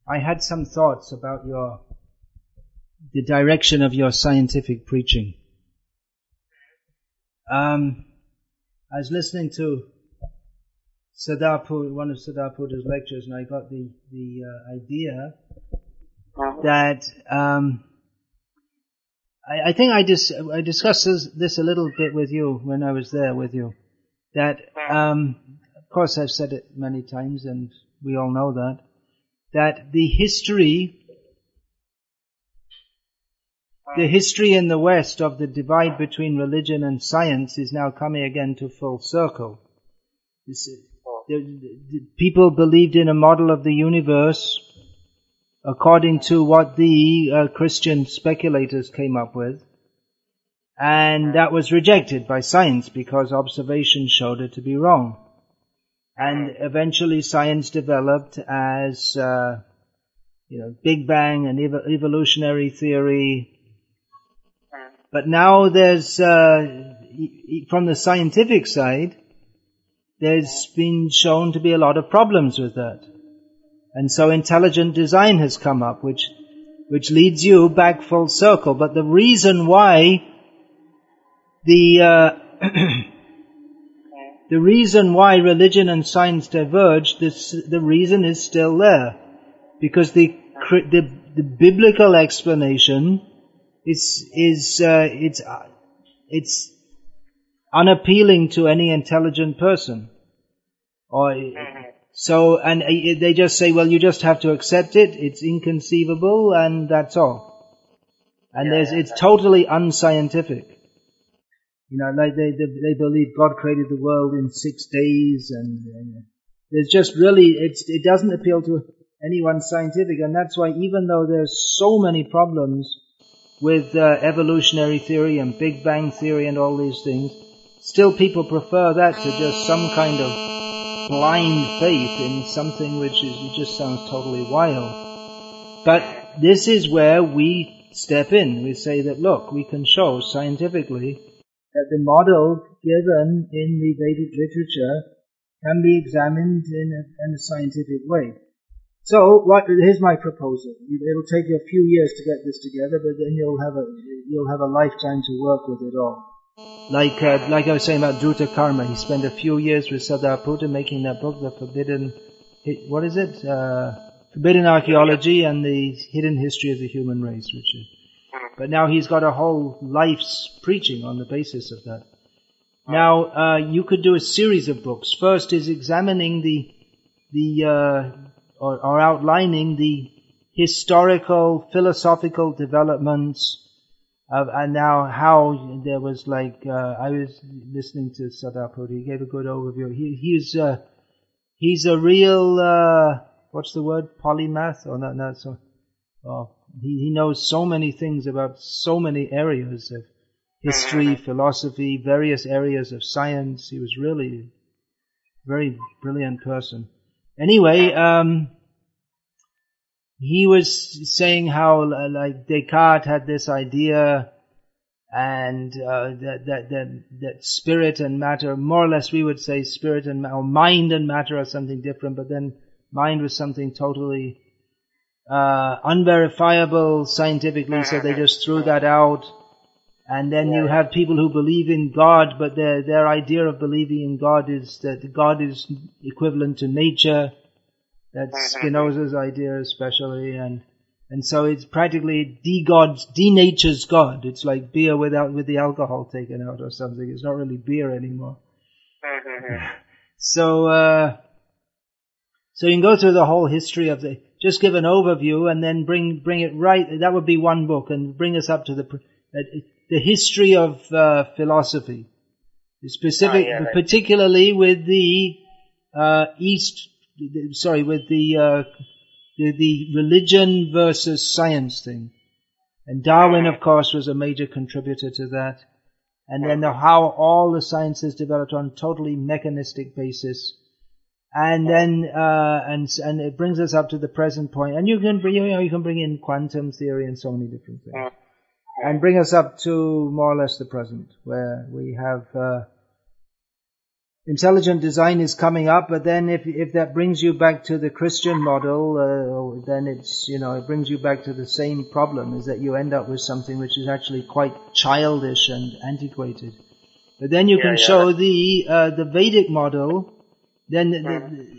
I had some thoughts about the direction of your scientific preaching. I was listening to one of Siddharpura's lectures, and I got the idea that I think I discussed this a little bit with you when I was there with you. That of course I've said it many times, and we all know that the history in the West of the divide between religion and science is now coming again to full circle. The people believed in a model of the universe according to what the Christian speculators came up with, and that was rejected by science because observation showed it to be wrong. And eventually science developed as Big Bang and evolutionary theory. But now there's from the scientific side, there's been shown to be a lot of problems with that. And so intelligent design has come up, which leads you back full circle. But the reason why the reason why religion and science diverged, the reason is still there. Because the biblical explanation it's unappealing to any intelligent person. And they just say, well, you just have to accept it, it's inconceivable, and that's all. And it's totally unscientific. Like they believe God created the world in 6 days, and there's just really, it doesn't appeal to anyone scientific, and that's why even though there's so many problems with evolutionary theory and Big Bang theory and all these things, still people prefer that to just some kind of blind faith in something which it just sounds totally wild. But this is where we step in. We say that, look, we can show scientifically that the model given in the Vedic literature can be examined in a scientific way. So, here's my proposal. It'll take you a few years to get this together, but then you'll have a lifetime to work with it all. Like I was saying about Druta Karma, he spent a few years with Siddharpura making that book, The Forbidden, Forbidden Archaeology and the Hidden History of the Human Race, but now he's got a whole life's preaching on the basis of that. Now, you could do a series of books. First is examining or outlining the historical, philosophical developments and now how there was I was listening to Siddharpura, he gave a good overview. He's a real, what's the word, polymath? Or not so, he knows so many things about so many areas of history, philosophy, various areas of science. He was really a very brilliant person. Anyway, he was saying how Descartes had this idea, and that spirit and matter, more or less we would say spirit and or mind and matter are something different, but then mind was something totally unverifiable scientifically, so they just threw that out. And then you have people who believe in God, but their idea of believing in God is that God is equivalent to nature. That's Spinoza's idea especially, and so it's practically denatures God. It's like beer with the alcohol taken out or something. It's not really beer anymore. So you can go through the whole history of just give an overview and then bring it right. That would be one book, and bring us up to the history of philosophy, particularly with the with the religion versus science thing. And Darwin, of course, was a major contributor to that. And then how all the sciences developed on totally mechanistic basis. And then, and it brings us up to the present point. And you can bring in quantum theory and so many different things. And bring us up to more or less the present, where we have, intelligent design is coming up, but then if that brings you back to the Christian model, then it's, it brings you back to the same problem, is that you end up with something which is actually quite childish and antiquated. But then you can show the Vedic model, then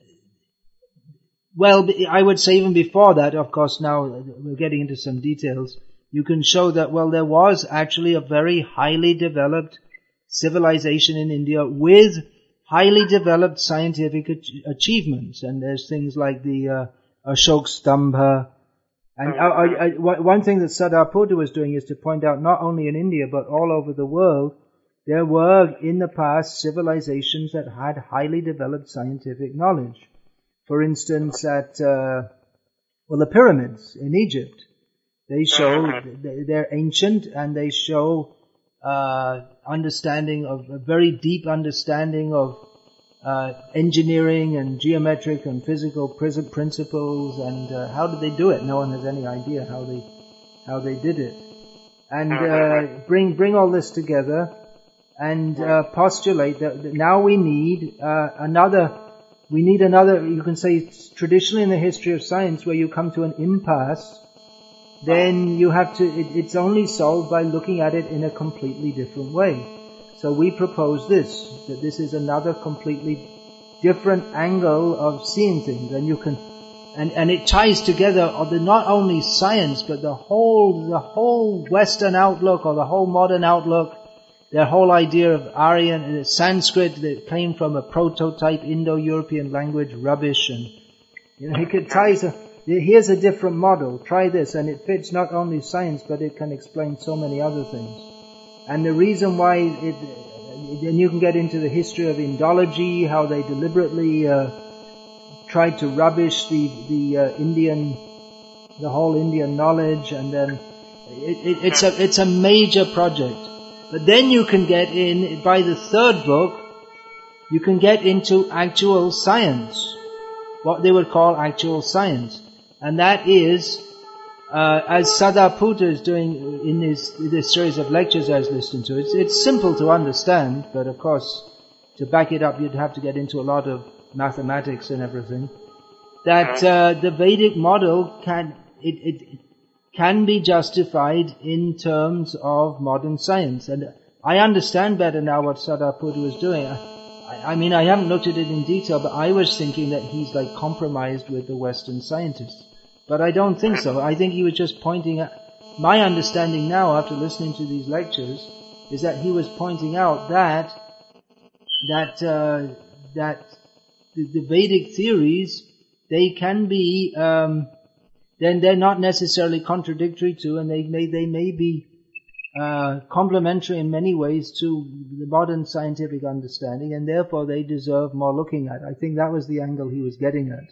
well, I would say even before that, of course now we're getting into some details, you can show that, well, there was actually a very highly developed civilization in India with highly developed scientific achievements. And there's things like the Ashok Stambha. And one thing that Sadarputta was doing is to point out not only in India but all over the world, there were in the past civilizations that had highly developed scientific knowledge. For instance, the pyramids in Egypt, they show they're ancient and they show understanding of a very deep understanding of engineering and geometric and physical principles. And how did they do it? No one has any idea how they did it. And bring all this together and postulate that now we need another. You can say traditionally in the history of science where you come to an impasse, then you have to, it's only solved by looking at it in a completely different way. So we propose that this is another completely different angle of seeing things, and you can, and it ties together not only science, but the whole Western outlook or the whole modern outlook. Their whole idea of Aryan and Sanskrit that came from a prototype Indo-European language, rubbish, and it could tie. Here's a different model. Try this, and it fits not only science, but it can explain so many other things. And the reason why then you can get into the history of Indology, how they deliberately tried to rubbish the whole Indian knowledge, and then it's a major project. But then you can get in, by the third book, you can get into actual science, what they would call actual science. And that is, as Sadarputta is doing in this series of lectures I was listening to, it's simple to understand, but of course, to back it up, you'd have to get into a lot of mathematics and everything. That the Vedic model can be justified in terms of modern science. And I understand better now what Sadarputta was doing. I mean, I haven't looked at it in detail, but I was thinking that he's like compromised with the Western scientists. But I don't think so. I think he was just pointing at, my understanding now after listening to these lectures, is that he was pointing out that the Vedic theories, they can be, then they're not necessarily contradictory to, and they may be complementary in many ways to the modern scientific understanding, and therefore they deserve more looking at. I think that was the angle he was getting at.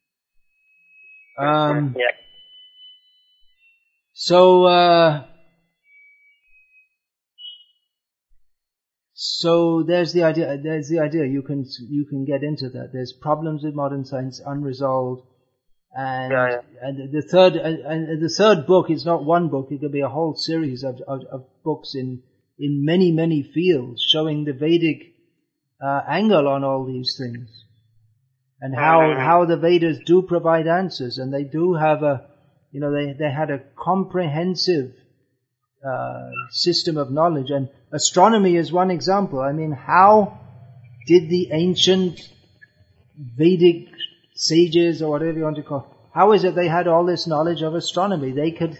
So there's the idea. You can get into that. There's problems with modern science unresolved. And the third book is not one book, it could be a whole series of books in many fields showing the Vedic angle on all these things. And how the Vedas do provide answers, and they do have they had a comprehensive system of knowledge, and astronomy is one example. I mean, how did the ancient Vedic sages, or whatever you want to call it, how is it they had all this knowledge of astronomy? They could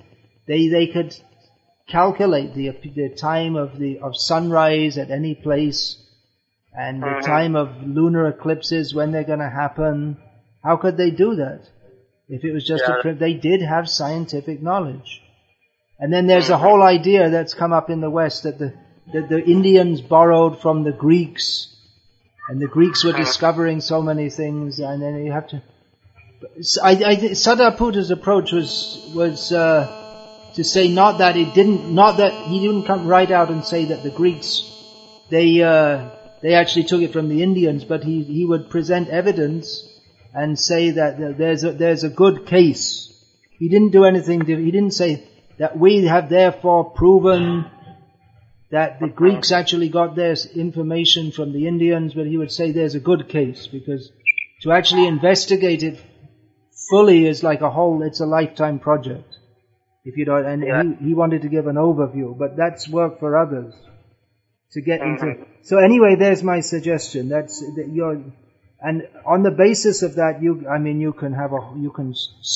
calculate the time of sunrise at any place, and the time of lunar eclipses, when they're going to happen. How could they do that? If it was just they did have scientific knowledge. And then there's a whole idea that's come up in the West that the Indians borrowed from the Greeks, and the Greeks were discovering so many things, and then you have to. Sadarputta's approach was to say not that he didn't come right out and say that the Greeks they actually took it from the Indians, but he would present evidence and say that there's a good case. He didn't do anything. He didn't say that we have therefore proven that the Greeks actually got their information from the Indians, but he would say there's a good case, because to actually investigate it fully is like it's a lifetime project. If you don't, and he wanted to give an overview, but that's work for others to get into. So anyway, there's my suggestion. And on the basis of that, you can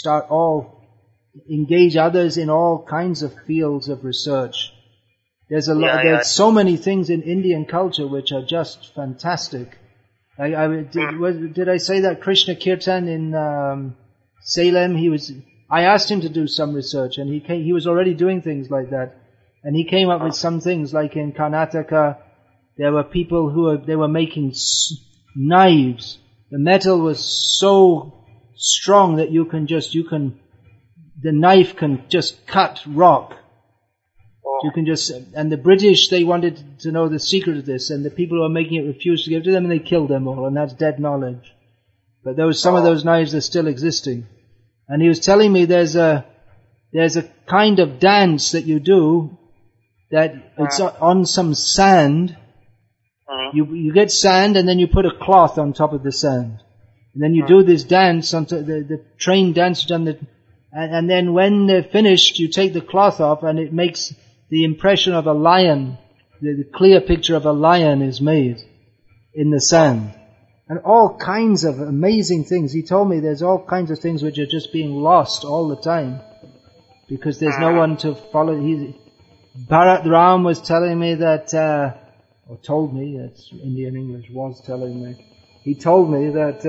engage others in all kinds of fields of research. There's so many things in Indian culture which are just fantastic. Did I say that Krishna Kirtan in Salem? I asked him to do some research, and he was already doing things like that, and he came up with some things like in Karnataka. There were people they were making knives. The metal was so strong that the knife can just cut rock. And the British, they wanted to know the secret of this, and the people who were making it refused to give it to them, and they killed them all, and that's dead knowledge. But some of those knives are still existing. And he was telling me there's a kind of dance that you do, that it's on some sand. You get sand, and then you put a cloth on top of the sand. And then you do this dance, the trained dance, and then when they're finished, you take the cloth off, and it makes the impression of a lion. The clear picture of a lion is made in the sand. And all kinds of amazing things. He told me there's all kinds of things which are just being lost all the time, because there's no one to follow. Bharat Ram was telling me that, or told me, that's Indian English, was telling me. He told me that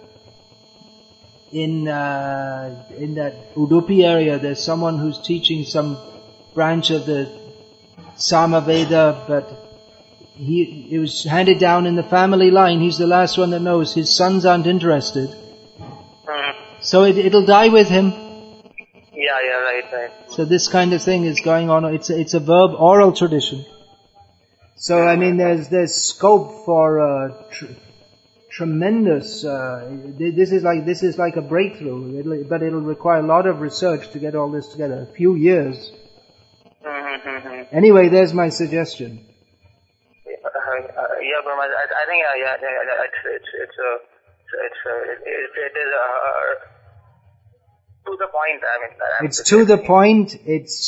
in that Udupi area, there's someone who's teaching some branch of the Samaveda, but it was handed down in the family line. He's the last one that knows. His sons aren't interested. So it'll die with him. Yeah, right. So this kind of thing is going on. It's a verb oral tradition. So I mean, there's scope for tremendous. This is like a breakthrough, but it'll require a lot of research to get all this together. A few years. Anyway, there's my suggestion. Yeah, Brahma. I think it is to the point. I mean, it's to the point.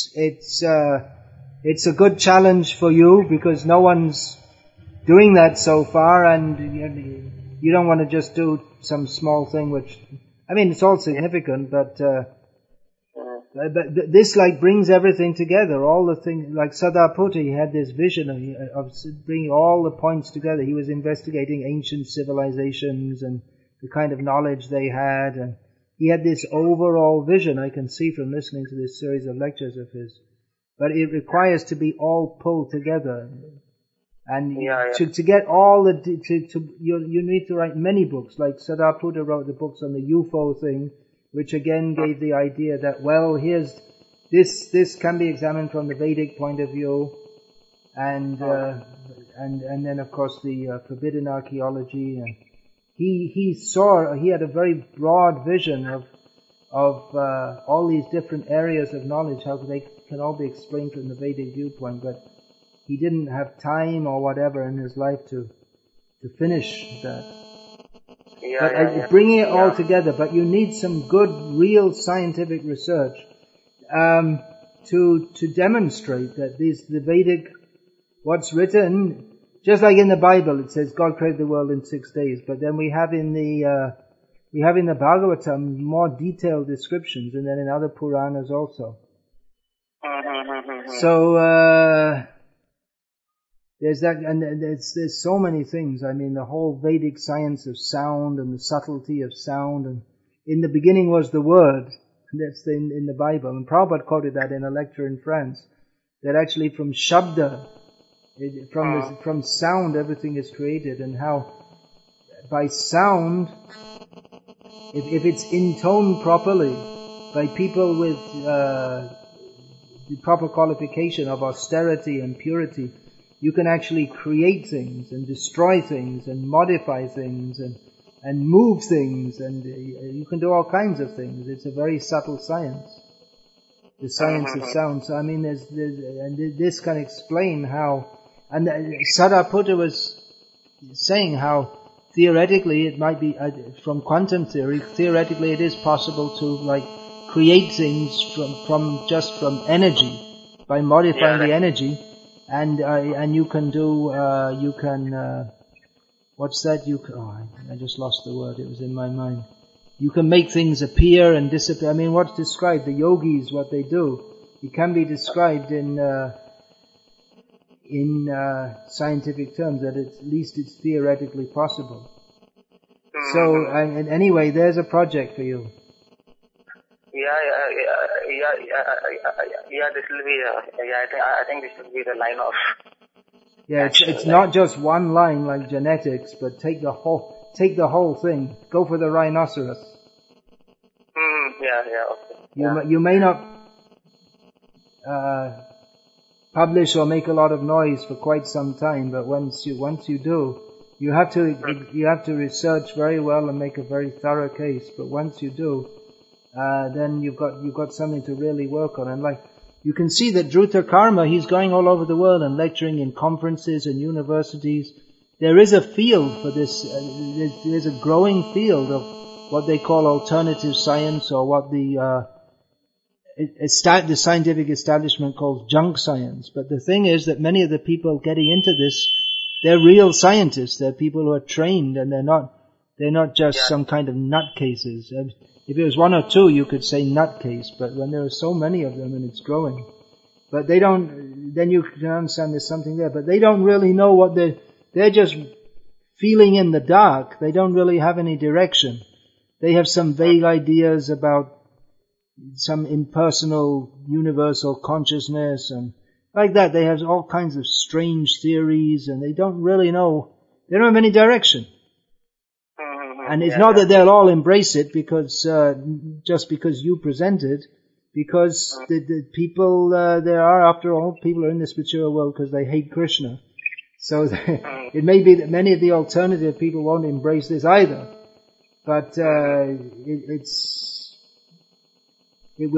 It's a good challenge for you, because no one's doing that so far, and you don't want to just do some small thing which, I mean, it's all significant, but this brings everything together. All the things, like Sadaputi had this vision of bringing all the points together. He was investigating ancient civilizations and the kind of knowledge they had, and he had this overall vision. I can see from listening to this series of lectures of his. But it requires to be all pulled together, and to get all you need to write many books. Like Sadaputa wrote the books on the UFO thing, which again gave the idea that, well, here's this can be examined from the Vedic point of view, and then of course the forbidden archaeology, and he had a very broad vision of all these different areas of knowledge, how they can all be explained from the Vedic viewpoint, but he didn't have time or whatever in his life to finish that. Bringing it all together, but you need some good, real scientific research to demonstrate that the Vedic, what's written, just like in the Bible, it says God created the world in 6 days, but then we have in the Bhagavatam more detailed descriptions, and then in other Puranas also. So there's that, and there's so many things. I mean, the whole Vedic science of sound and the subtlety of sound, and in the beginning was the Word. That's in the Bible, and Prabhupada quoted that in a lecture in France. That actually from Shabda, from sound, everything is created, and how by sound, if it's intoned properly by people with the proper qualification of austerity and purity, you can actually create things and destroy things and modify things and move things, and you can do all kinds of things. It's a very subtle science. the science of sound. So I mean, and this can explain how. And Sariputta was saying how theoretically it might be from quantum theory. Theoretically, it is possible to like create things from energy by modifying the energy, and you can do what's that? I just lost the word. It was in my mind. You can make things appear and disappear. I mean, what's described, the yogis, what they do, it can be described in scientific terms that at least it's theoretically possible. So, and anyway, there's a project for you. This will be. I think this will be the line of. Yeah, it's not just one line like genetics, but take the whole thing. Go for the rhinoceros. Okay. You may not publish or make a lot of noise for quite some time, but once you do, you have to research very well and make a very thorough case. But once you do, then you've got something to really work on. And like you can see that Dhruta Karma, he's going all over the world and lecturing in conferences and universities. There is a field for this. There's a growing field of what they call alternative science, or what the scientific establishment calls junk science. But the thing is that many of the people getting into this, they're real scientists. They're people who are trained, and they're not just some kind of nutcases. If it was one or two, you could say nutcase, but when there are so many of them and it's growing, but they don't, then you can understand there's something there, but they don't really know what they're just feeling in the dark. They don't really have any direction. They have some vague ideas about some impersonal universal consciousness and like that. They have all kinds of strange theories, and they don't really know, they don't have any direction. And it's not that they'll all embrace it because just because you present it, because the people there are, after all, people are in this material world because they hate Krishna. So it may be that many of the alternative people won't embrace this either, but it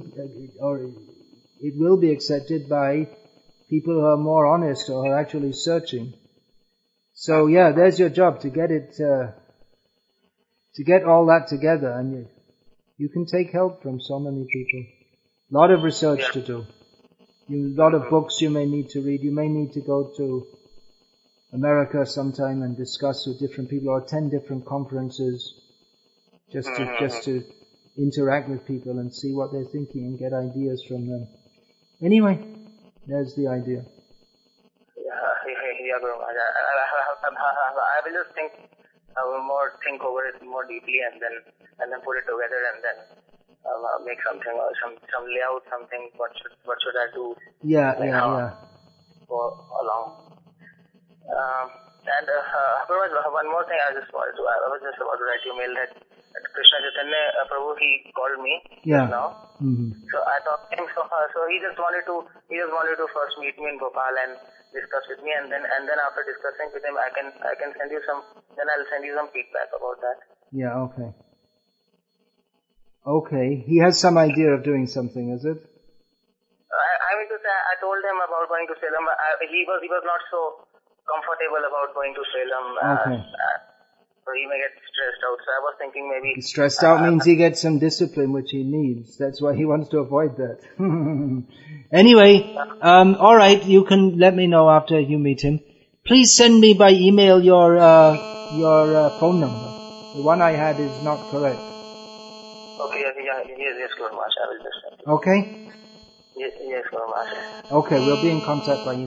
will be accepted by people who are more honest or are actually searching. So yeah, there's your job, to get it. To get all that together, and you can take help from so many people. A lot of research to do. A lot of books you may need to read. You may need to go to America sometime and discuss with different people, or attend different conferences, just to interact with people and see what they're thinking and get ideas from them. Anyway, there's the idea. Yeah, Guru Maharaj. I will just think over it more deeply, and then put it together, and then make something, or some layout, something. What should I do? Go along. And one more thing I was just about to write you a mail that Krishna Chaitanya Prabhu, he called me now. Mm-hmm. So I talked to him. So he just wanted to first meet me in Bhopal and discuss with me, and then after discussing with him, I can send you some. Then I'll send you some feedback about that. Yeah. Okay. Okay. He has some idea of doing something, is it? I mean to say, I told him about going to Salem. He was not so comfortable about going to Salem. Okay. So he may get stressed out. So I was thinking maybe... Stressed out means he gets some discipline, which he needs. That's why he wants to avoid that. Anyway, alright, you can let me know after you meet him. Please send me by email your phone number. The one I had is not correct. Okay, yes, Guru Maharaj, I will just send. Okay? Yes, Guru Maharaj. Okay, we'll be in contact by email.